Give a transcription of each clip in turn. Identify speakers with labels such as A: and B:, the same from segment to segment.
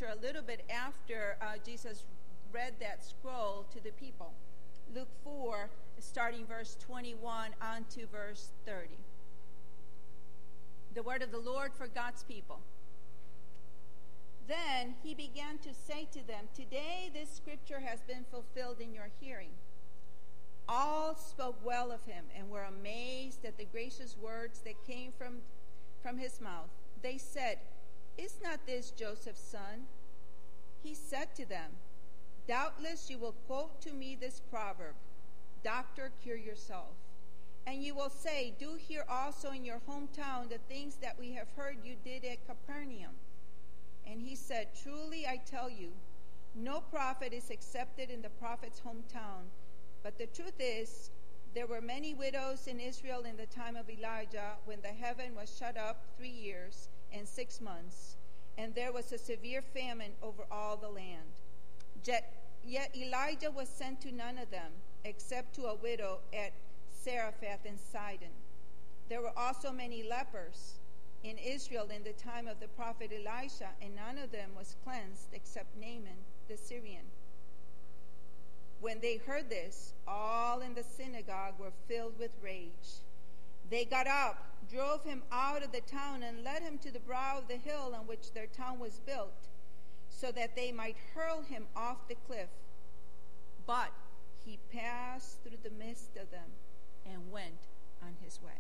A: scripture a little bit after Jesus read that scroll to the people. Luke 4, starting verse 21 on to verse 30. The word of the Lord for God's people. Then he began to say to them, "Today this scripture has been fulfilled in your hearing." All spoke well of him and were amazed at the gracious words that came from his mouth. They said, "Is not this Joseph's son?" He said to them, "Doubtless you will quote to me this proverb, 'Doctor, cure yourself.' And you will say, 'Do here also in your hometown the things that we have heard you did at Capernaum.' And he said, 'Truly I tell you, no prophet is accepted in the prophet's hometown. But the truth is, there were many widows in Israel in the time of Elijah, when the heaven was shut up 3 years and 6 months, and there was a severe famine over all the land. Yet Elijah was sent to none of them, except to a widow at Zarephath in Sidon. There were also many lepers in Israel in the time of the prophet Elisha, and none of them was cleansed except Naaman the Syrian.' When they heard this, all in the synagogue were filled with rage. They got up, drove him out of the town, and led him to the brow of the hill on which their town was built, so that they might hurl him off the cliff. But he passed through the midst of them and went on his way."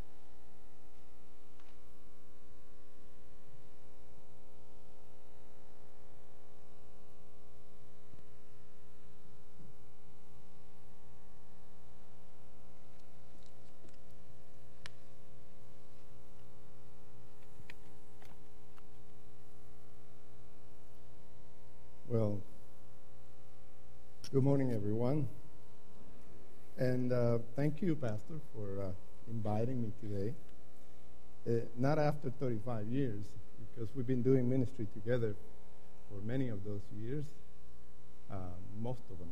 B: Well, good morning, everyone. And thank you, Pastor, for inviting me today. Not after 35 years, because we've been doing ministry together for many of those years, most of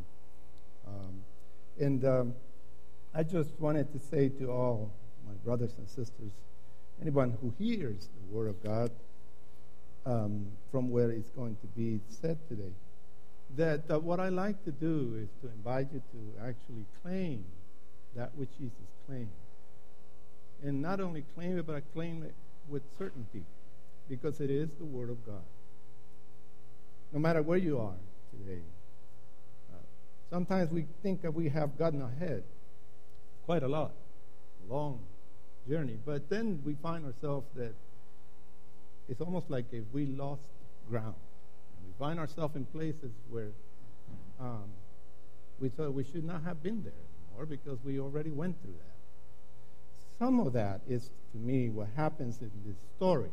B: them. I just wanted to say to all my brothers and sisters, anyone who hears the Word of God, from where it's going to be said today, that what I like to do is to invite you to actually claim that which Jesus claimed. And not only claim it, but I claim it with certainty, because it is the Word of God. No matter where you are today. Sometimes we think that we have gotten ahead quite a lot, a long journey, but then we find ourselves that it's almost like if we lost ground. And we find ourselves in places where we thought we should not have been there anymore because we already went through that. Some of that is, to me, what happens in this story.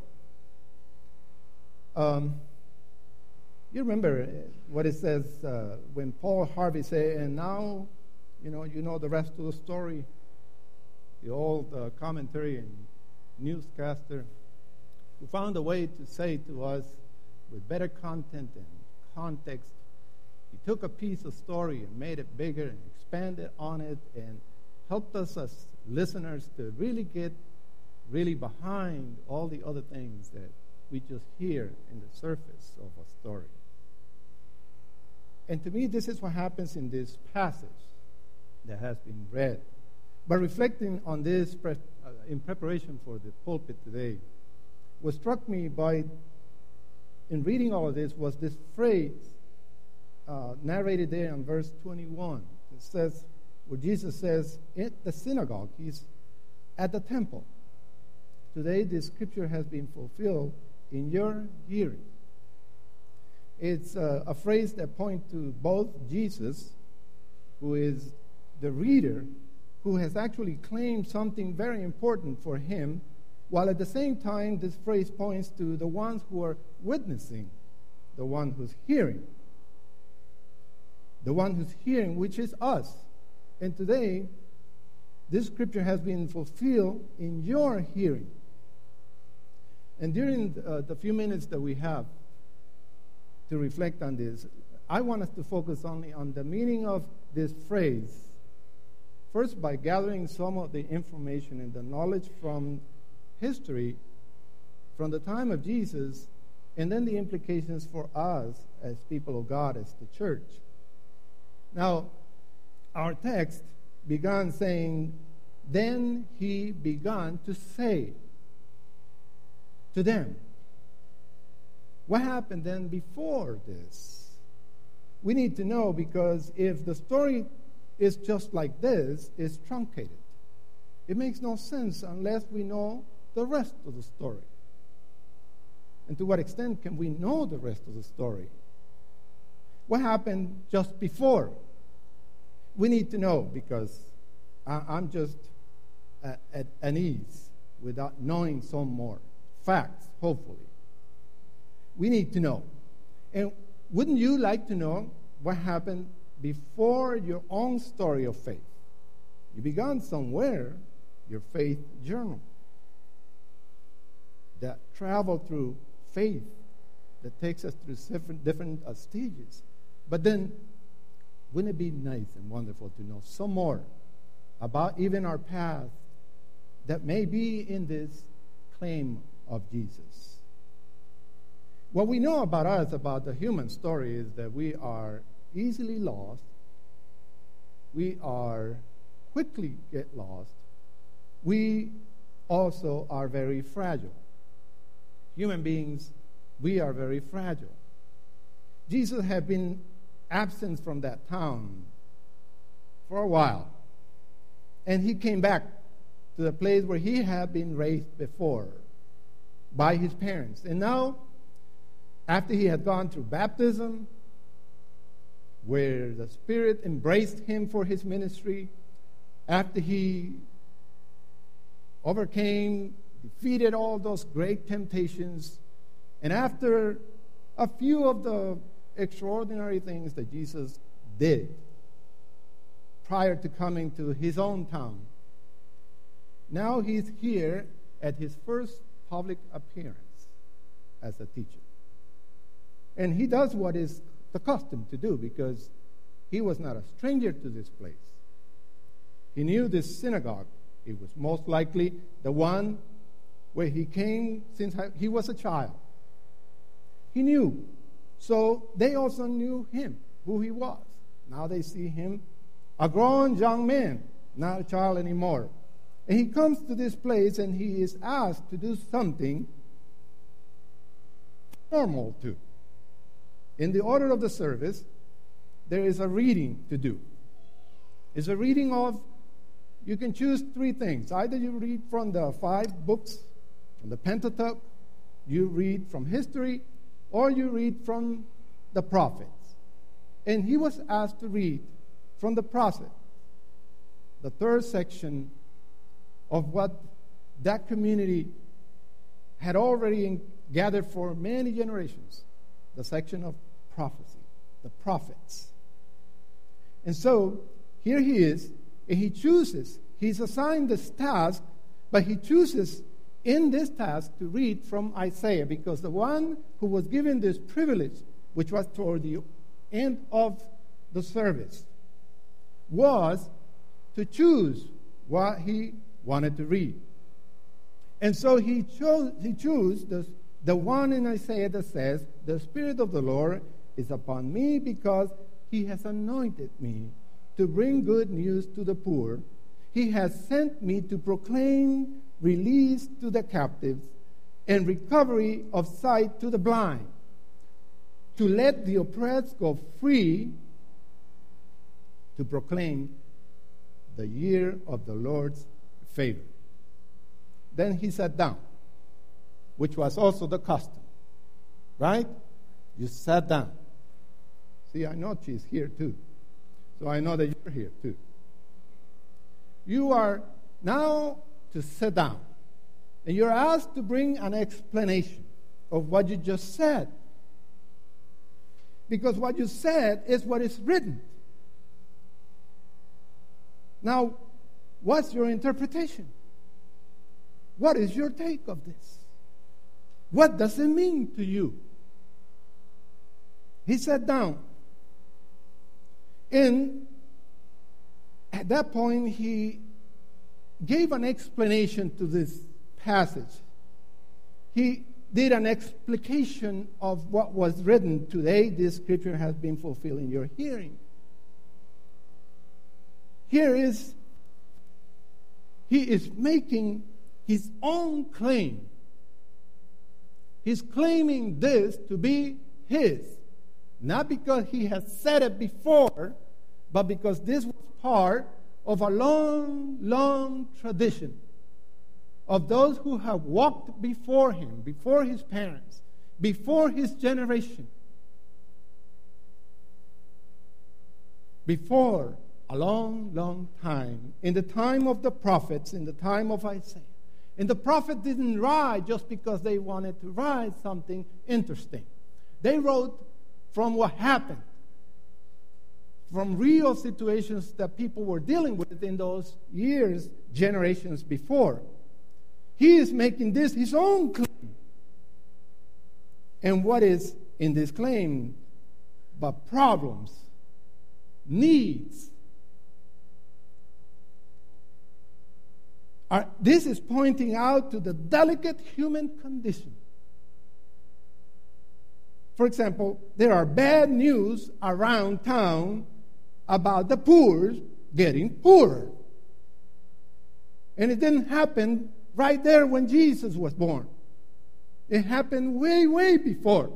B: You remember what it says when Paul Harvey said, and now, you know the rest of the story. The old commentary and newscaster who found a way to say to us with better content and context. He took a piece of story and made it bigger and expanded on it and helped us as listeners to really get behind all the other things that we just hear in the surface of a story. And to me, this is what happens in this passage that has been read. But reflecting on this in preparation for the pulpit today, what struck me in reading all of this was this phrase narrated there in verse 21. It says, where Jesus says, at the synagogue, he's at the temple. Today, this scripture has been fulfilled in your hearing. It's a phrase that points to both Jesus, who is the reader, who has actually claimed something very important for him, while at the same time, this phrase points to the ones who are witnessing, the one who's hearing. The one who's hearing, which is us. And today, this scripture has been fulfilled in your hearing. And during the few minutes that we have to reflect on this, I want us to focus only on the meaning of this phrase. First, by gathering some of the information and the knowledge from history, from the time of Jesus and then the implications for us as people of God, as the church. Now, our text began saying, then he began to say to them. What happened then before this? We need to know, because if the story is just like this, it's truncated. It makes no sense unless we know the rest of the story. And to what extent can we know the rest of the story? What happened just before? We need to know, because I'm just at ease without knowing some more facts, hopefully. We need to know. And wouldn't you like to know what happened before your own story of faith? You began somewhere, your faith journal that traveled through faith, that takes us through different stages. But then, wouldn't it be nice and wonderful to know some more about even our path that may be in this claim of Jesus? What we know about us, about the human story, is that we are easily lost. We are quickly get lost. We also are very fragile. Human beings, we are very fragile. Jesus had been absent from that town for a while. And he came back to the place where he had been raised before by his parents. And now, after he had gone through baptism, where the Spirit embraced him for his ministry, after he overcame, defeated all those great temptations, and after a few of the extraordinary things that Jesus did prior to coming to his own town, now he's here at his first public appearance as a teacher. And he does what is the custom to do, because he was not a stranger to this place. He knew this synagogue. It was most likely the one where he came since he was a child. He knew. So they also knew him, who he was. Now they see him, a grown young man, not a child anymore. And he comes to this place and he is asked to do something normal too. In the order of the service, there is a reading to do. It's a reading of, you can choose three things. Either you read from the 5 books, from the Pentateuch, you read from history, or you read from the prophets. And he was asked to read from the prophets, the third section of what that community had already gathered for many generations, the section of prophecy, the prophets. And so here he is, and he chooses, he's assigned this task, but he chooses in this task to read from Isaiah, because the one who was given this privilege, which was toward the end of the service, was to choose what he wanted to read. And so he chose the one in Isaiah that says, "The Spirit of the Lord is upon me, because he has anointed me to bring good news to the poor. He has sent me to proclaim release to the captives and recovery of sight to the blind, to let the oppressed go free, to proclaim the year of the Lord's favor." Then he sat down, which was also the custom, right? You sat down. See, I know she's here too, so I know that you're here too. You are now to sit down, and you're asked to bring an explanation of what you just said, because what you said is what is written. Now, what's your interpretation? What is your take of this? What does it mean to you? He sat down, and at that point he gave an explanation to this passage. He did an explication of what was written. Today, this scripture has been fulfilled in your hearing. He is making his own claim. He's claiming this to be his. Not because he has said it before, but because this was part of a long, long tradition of those who have walked before him, before his parents, before his generation, before a long, long time, in the time of the prophets, in the time of Isaiah. And the prophet didn't write just because they wanted to write something interesting. They wrote from what happened, from real situations that people were dealing with in those years, generations before. He is making this his own claim. And what is in this claim but problems, needs? This is pointing out to the delicate human condition. For example, there are bad news around town about the poor getting poorer. And it didn't happen right there when Jesus was born. It happened way, way before.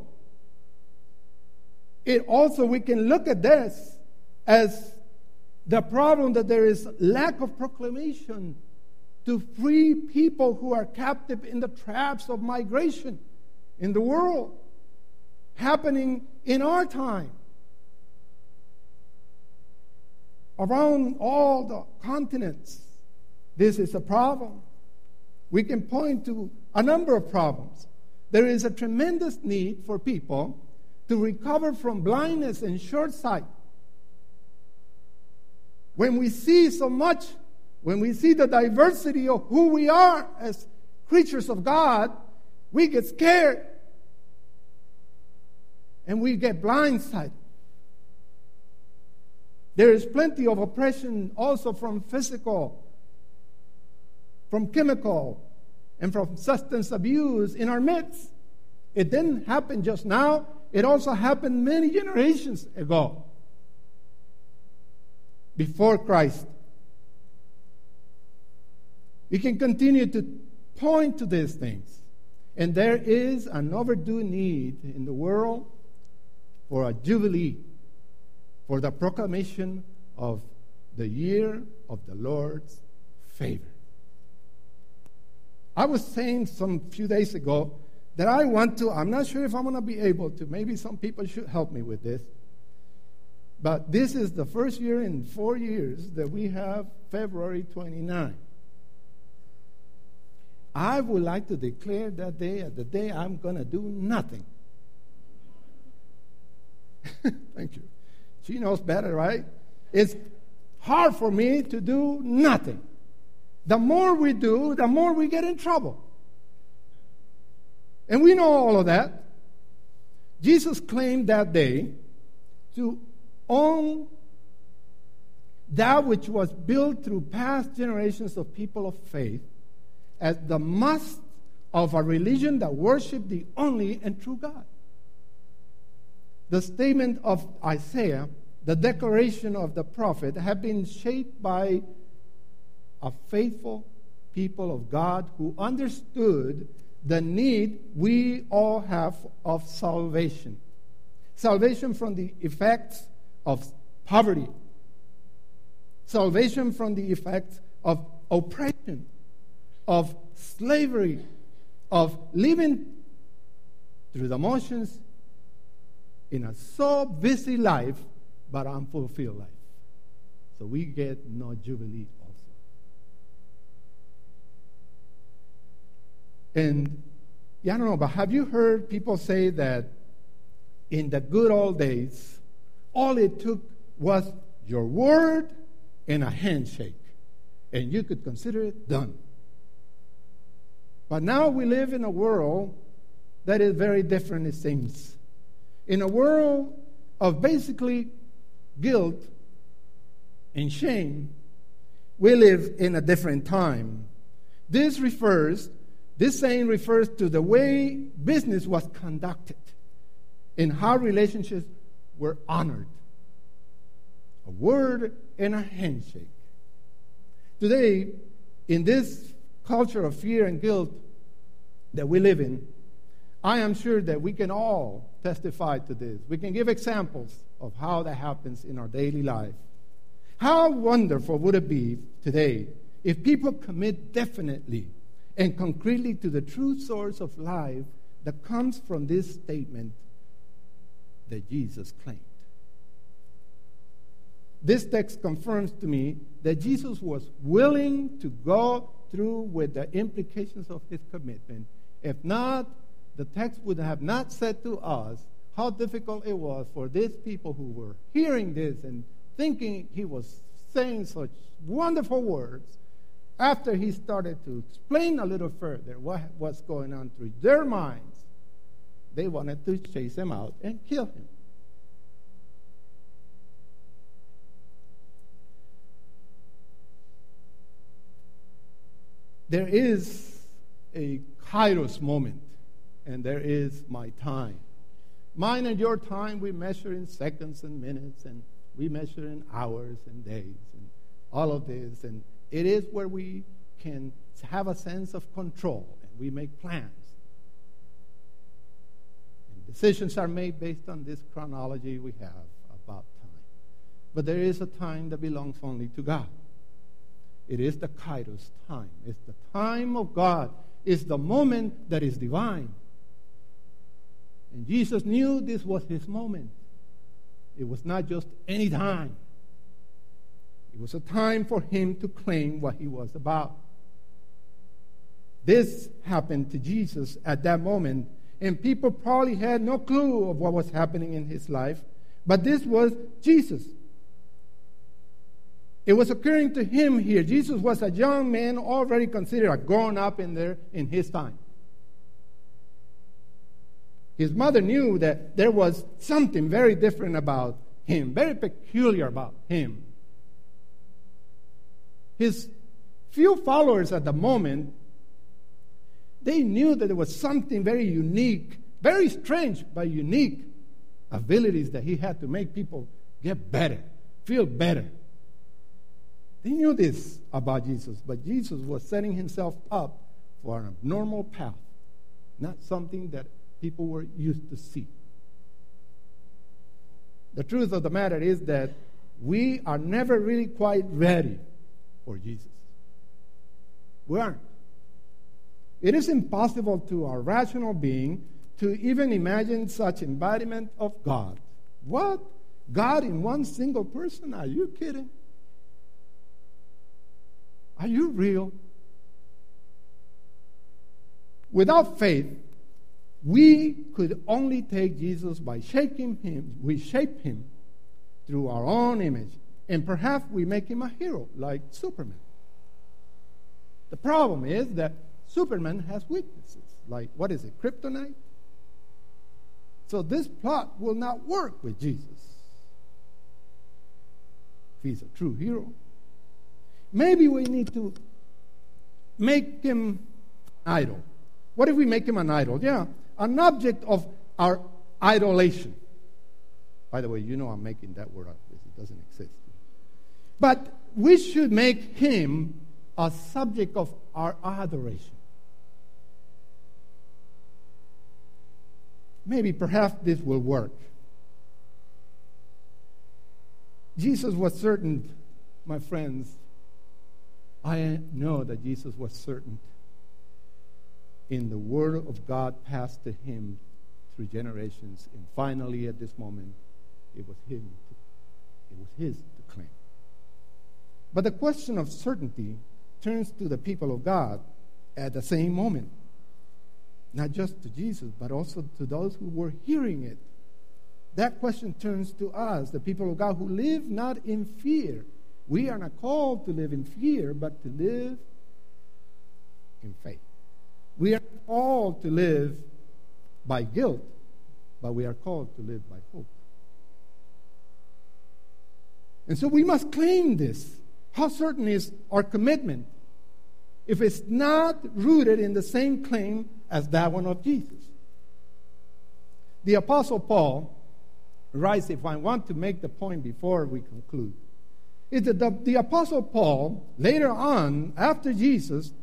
B: It also, we can look at this as the problem that there is lack of proclamation to free people who are captive in the traps of migration in the world, happening in our time. Around all the continents, this is a problem. We can point to a number of problems. There is a tremendous need for people to recover from blindness and short sight. When we see so much, when we see the diversity of who we are as creatures of God, we get scared and we get blindsided. There is plenty of oppression also from physical, from chemical, and from substance abuse in our midst. It didn't happen just now. It also happened many generations ago, before Christ. We can continue to point to these things. And there is an overdue need in the world for a jubilee, for the proclamation of the year of the Lord's favor. I was saying some few days ago that I'm not sure if I'm going to be able to, maybe some people should help me with this, but this is the first year in 4 years that we have February 29. I would like to declare that day as the day I'm going to do nothing. Thank you. She knows better, right? It's hard for me to do nothing. The more we do, the more we get in trouble. And we know all of that. Jesus claimed that day to own that which was built through past generations of people of faith as the must of a religion that worshiped the only and true God. The statement of Isaiah, the declaration of the prophet, have been shaped by a faithful people of God who understood the need we all have of salvation. Salvation from the effects of poverty. Salvation from the effects of oppression, of slavery, of living through the motions in a so busy life, but unfulfilled life. So we get no jubilee also. And I don't know, but have you heard people say that in the good old days, all it took was your word and a handshake, and you could consider it done? But now we live in a world that is very different, it seems. In a world of basically guilt and shame, we live in a different time. This refers This saying refers to the way business was conducted and how relationships were honored. A word and a handshake. Today, in this culture of fear and guilt that we live in, I am sure that we can all testify to this. We can give examples of how that happens in our daily life. How wonderful would it be today if people commit definitely and concretely to the true source of life that comes from this statement that Jesus claimed. This text confirms to me that Jesus was willing to go through with the implications of his commitment. If not, the text would have not said to us how difficult it was for these people who were hearing this and thinking he was saying such wonderful words. After he started to explain a little further what was going on through their minds, they wanted to chase him out and kill him. There is a kairos moment, and there is my time. Mine and your time, we measure in seconds and minutes, and we measure in hours and days, and all of this. And it is where we can have a sense of control, and we make plans. And decisions are made based on this chronology we have about time. But there is a time that belongs only to God. It is the kairos time. It's the time of God. It's the moment that is divine. And Jesus knew this was his moment. It was not just any time. It was a time for him to claim what he was about. This happened to Jesus at that moment, and people probably had no clue of what was happening in his life, but this was Jesus. It was occurring to him here. Jesus was a young man, already considered a grown-up in his time. His mother knew that there was something very different about him, very peculiar about him. His few followers at the moment, they knew that there was something very unique, very strange, but unique abilities that he had to make people get better, feel better. They knew this about Jesus, but Jesus was setting himself up for an abnormal path, not something that people were used to see. The truth of the matter is that we are never really quite ready for Jesus. We aren't. It is impossible to our rational being to even imagine such embodiment of God. What? God in one single person? Are you kidding? Are you real? Without faith, we could only take Jesus by shaping him. We shape him through our own image, and perhaps we make him a hero like Superman. The problem is that Superman has weaknesses, like, what is it, kryptonite? So this plot will not work with Jesus. If he's a true hero, maybe we need to make him an idol. What if we make him an idol? Yeah, an object of our idolation. By the way, you know I'm making that word up because it doesn't exist. But we should make him a subject of our adoration. Maybe, perhaps this will work. Jesus was certain, my friends. I know that Jesus was certain in the word of God passed to him through generations, and finally at this moment it was his to claim. But the question of certainty turns to the people of God at the same moment, not just to Jesus but also to those who were hearing it. That question turns to us, the people of God who live not in fear. We are not called to live in fear, but to live in faith. We are called to live by guilt, but we are called to live by hope. And so we must claim this. How certain is our commitment? if it's not rooted in the same claim as that one of Jesus. The Apostle Paul writes, if I want to make the point before we conclude, is that the Apostle Paul, later on, after Jesus,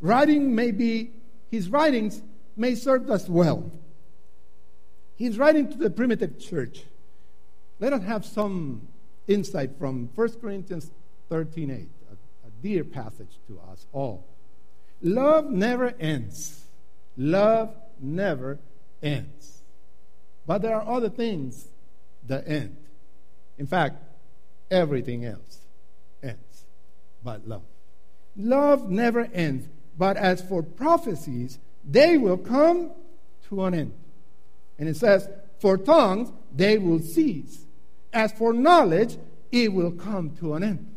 B: his writings may serve us well. He's writing to the primitive church. Let us have some insight from 1 Corinthians 13:8, a dear passage to us all. Love never ends. Love never ends. But there are other things that end. In fact, everything else ends but love. Love never ends. But as for prophecies, they will come to an end. And it says, for tongues, they will cease. As for knowledge, it will come to an end.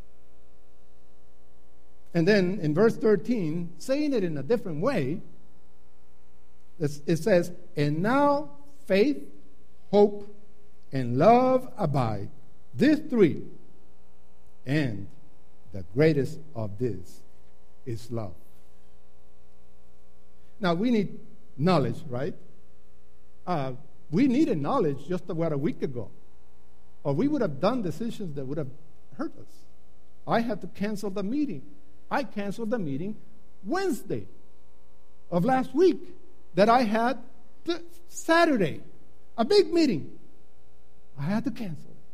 B: And then in verse 13, saying it in a different way, it says, and now faith, hope, and love abide, these three, and the greatest of this is love. Now, we need knowledge, right? We needed knowledge just about a week ago, or we would have done decisions that would have hurt us. I had to cancel the meeting. I canceled the meeting Wednesday of last week that I had Saturday, a big meeting. I had to cancel it.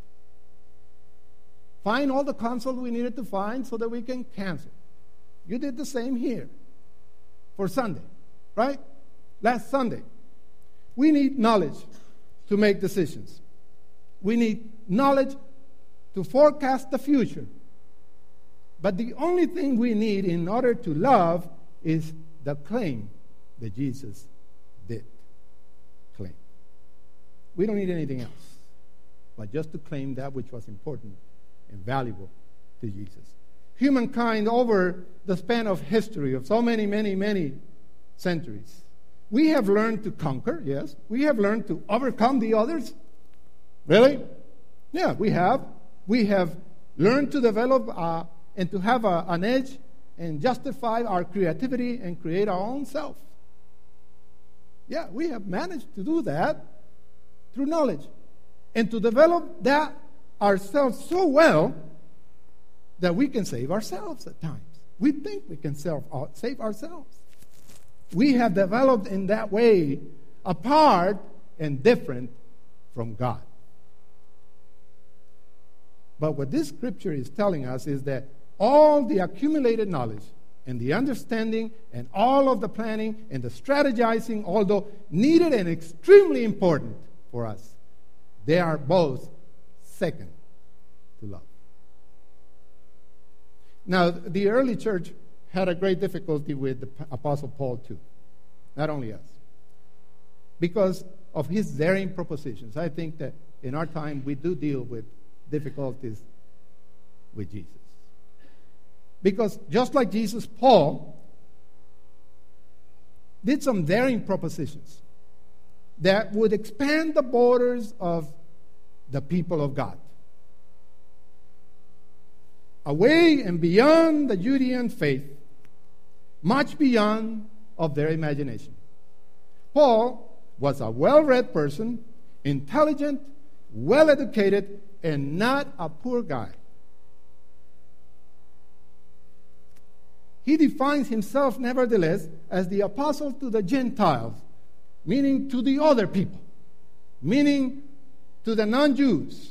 B: Find all the counsel we needed to find so that we can cancel. You did the same here for Sunday, right? Last Sunday. We need knowledge to make decisions. We need knowledge to forecast the future. But the only thing we need in order to love is the claim that Jesus did claim. We don't need anything else but just to claim that which was important and valuable to Jesus. Humankind, over the span of history of so many centuries, we have learned to conquer, yes. We have learned to overcome the others. Really? Yeah, we have. We have learned to develop and to have an edge and justify our creativity and create our own self. Yeah, we have managed to do that through knowledge and to develop that ourselves so well that we can save ourselves at times. We think we can save ourselves. We have developed in that way apart and different from God. But what this scripture is telling us is that all the accumulated knowledge and the understanding and all of the planning and the strategizing, although needed and extremely important for us, they are both second to love. Now, the early church had a great difficulty with the Apostle Paul too, not only us, because of his daring propositions. I think that in our time we do deal with difficulties with Jesus. Because just like Jesus, Paul did some daring propositions that would expand the borders of the people of God, away and beyond the Judean faith, much beyond of their imagination. Paul was a well-read person, intelligent, well-educated, and not a poor guy. He defines himself, nevertheless, as the apostle to the Gentiles, meaning to the other people, meaning to the non-Jews.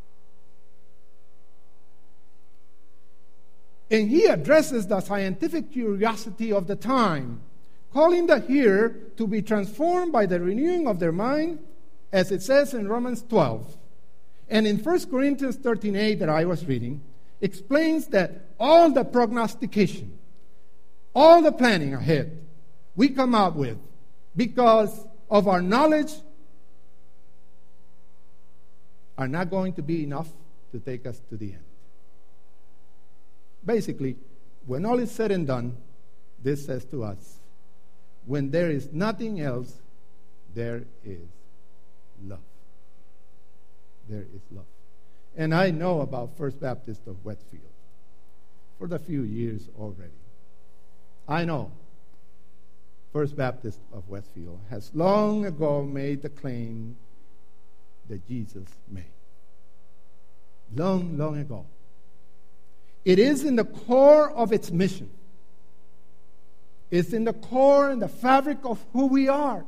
B: And he addresses the scientific curiosity of the time, calling the hearer to be transformed by the renewing of their mind, as it says in Romans 12. And in 1 Corinthians 13:8 that I was reading, explains that all the prognostication, all the planning ahead we come out with because of our knowledge are not going to be enough to take us to the end. Basically, when all is said and done, this says to us, when there is nothing else, there is love. There is love. And I know about First Baptist of Westfield for the few years already. I know First Baptist of Westfield has long ago made the claim that Jesus made. Long, long ago. It is in the core of its mission. It's in the core and the fabric of who we are.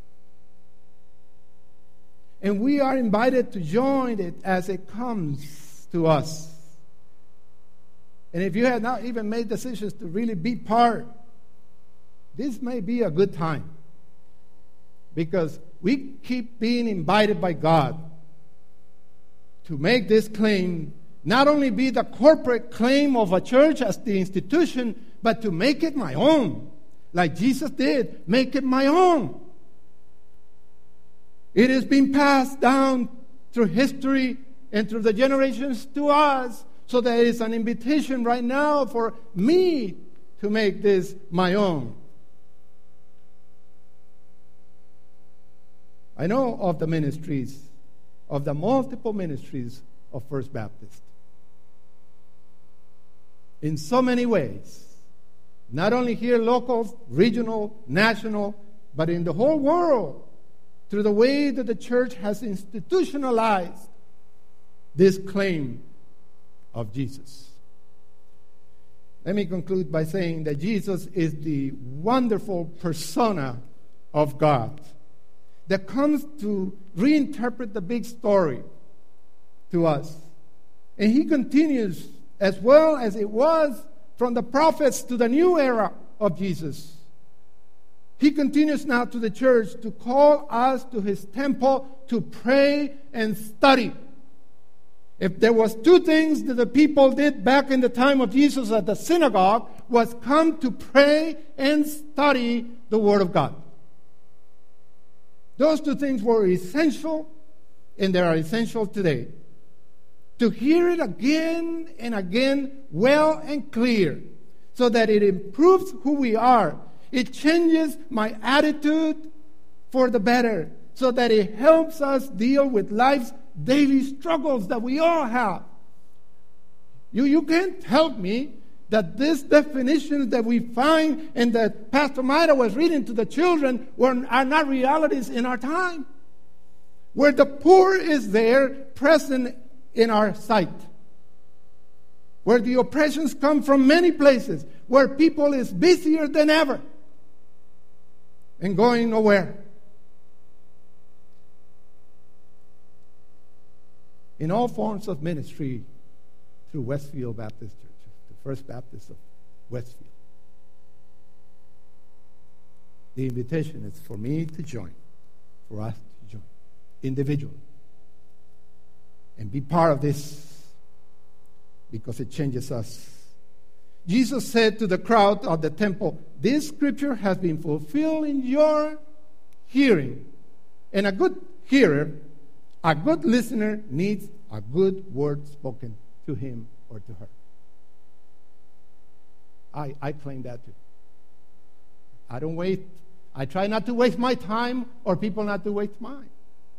B: And we are invited to join it as it comes to us. And if you have not even made decisions to really be part, this may be a good time. Because we keep being invited by God to make this claim, not only be the corporate claim of a church as the institution, but to make it my own. Like Jesus did, make it my own. It has been passed down through history and through the generations to us. So there is an invitation right now for me to make this my own. I know of the ministries, of the multiple ministries of First Baptist. In so many ways. Not only here, local, regional, national, but in the whole world. Through the way that the church has institutionalized this claim of Jesus. Let me conclude by saying that Jesus is the wonderful persona of God that comes to reinterpret the big story to us. And he continues, as well as it was from the prophets to the new era of Jesus. He continues now to the church to call us to his temple to pray and study. If there was two things that the people did back in the time of Jesus at the synagogue, was come to pray and study the Word of God. Those two things were essential, and they are essential today. To hear it again and again, well and clear, so that it improves who we are. It changes my attitude for the better, so that it helps us deal with life's daily struggles that we all have. You can't help me that these definitions that we find and that Pastor Maida was reading to the children are not realities in our time. Where the poor is there, present in our sight. Where the oppressions come from many places. Where people is busier than ever. And going nowhere. In all forms of ministry through Westfield Baptist Church, the First Baptist of Westfield, the invitation is for me to join, for us to join individually, and be part of this because it changes us. Jesus said to the crowd of the temple, "This scripture has been fulfilled in your hearing." And a good hearer, a good listener, needs a good word spoken to him or to her. I claim that too. I try not to waste my time or people not to waste mine.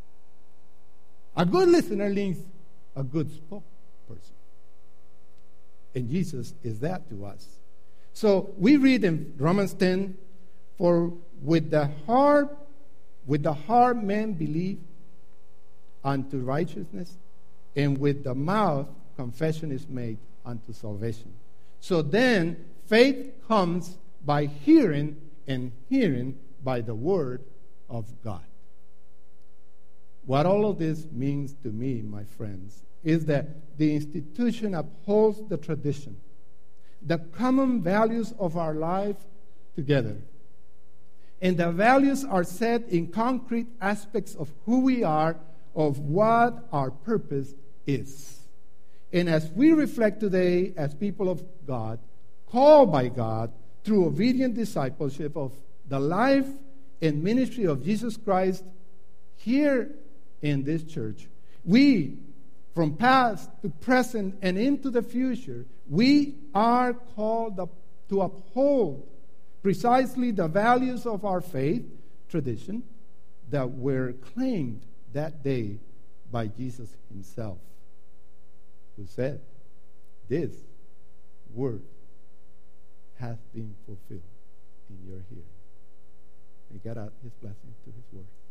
B: A good listener needs a good spokesperson. And Jesus is that to us. So we read in Romans 10, "For with the heart man believe unto righteousness, and with the mouth confession is made unto salvation." So then faith comes by hearing, and hearing by the word of God. What all of this means to me, my friends, is that the institution upholds the tradition, the common values of our life together. And the values are set in concrete aspects of who we are, of what our purpose is. And as we reflect today as people of God, called by God through obedient discipleship of the life and ministry of Jesus Christ here in this church, we, from past to present and into the future, we are called to uphold precisely the values of our faith tradition that were claimed that day by Jesus himself, who said, "This word has been fulfilled in your hearing. May God add his blessing to his word.